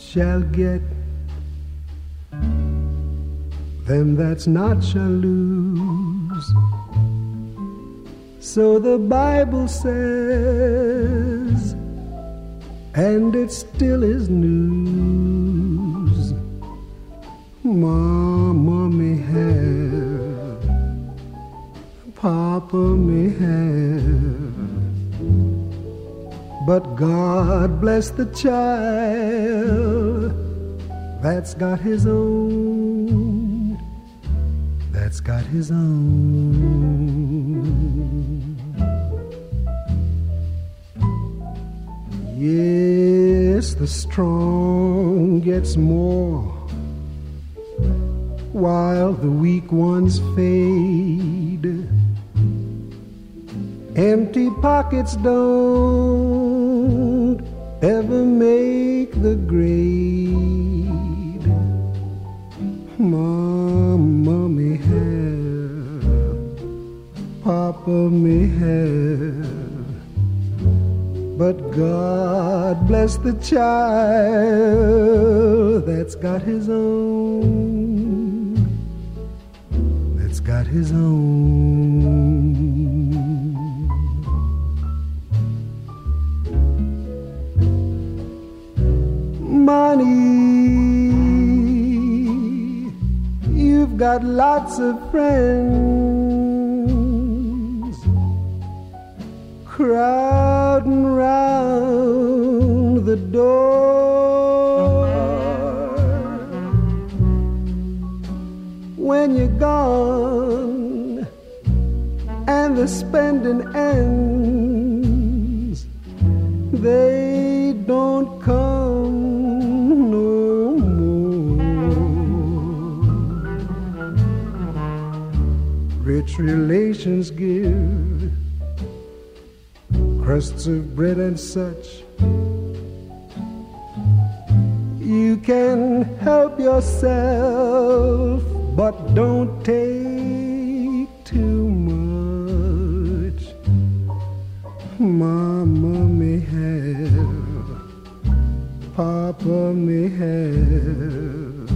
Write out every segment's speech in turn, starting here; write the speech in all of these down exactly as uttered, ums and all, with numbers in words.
shall get, them that's not shall lose. So the Bible says, and it still is news. Mama may have, Papa may have, but God bless the child that's got his own, that's got his own. Yes, the strong gets more, while the weak ones fade. Empty pockets don't ever make the grade. Mama may have, Papa may have, but God bless the child that's got his own, that's got his own. Money, you've got lots of friends crowding round the door. When you're gone and the spending ends, they don't come no more. Rich relations give crusts of bread and such. You can help yourself, but don't take too much. Mama may have, Papa may have,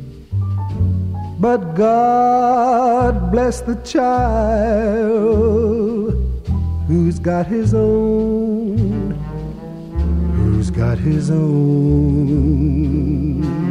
but God bless the child who's got his own, who's got his own.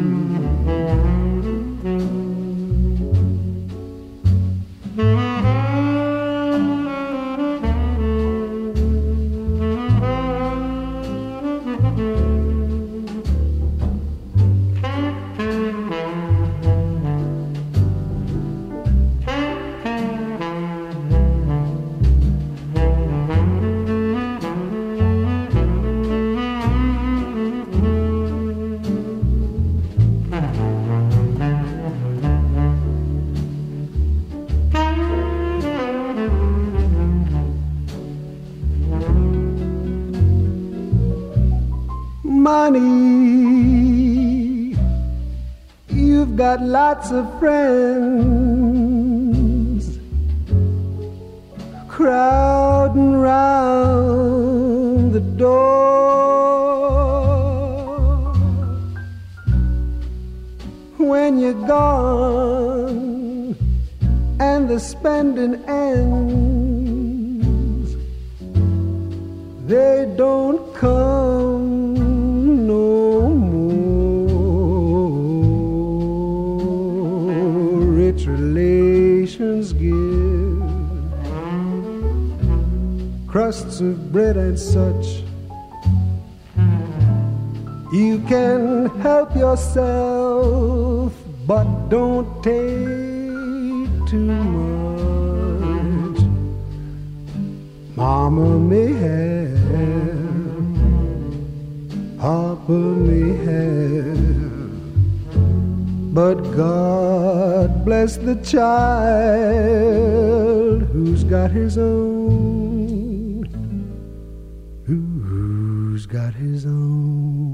Money, you've got lots of friends crowding round the door. When you're gone and the spending ends, they don't come no more. Rich relations give crusts of bread and such. You can help yourself, but don't take too much. Mama may have, Papa may have, but God bless the child who's got his own, who's got his own.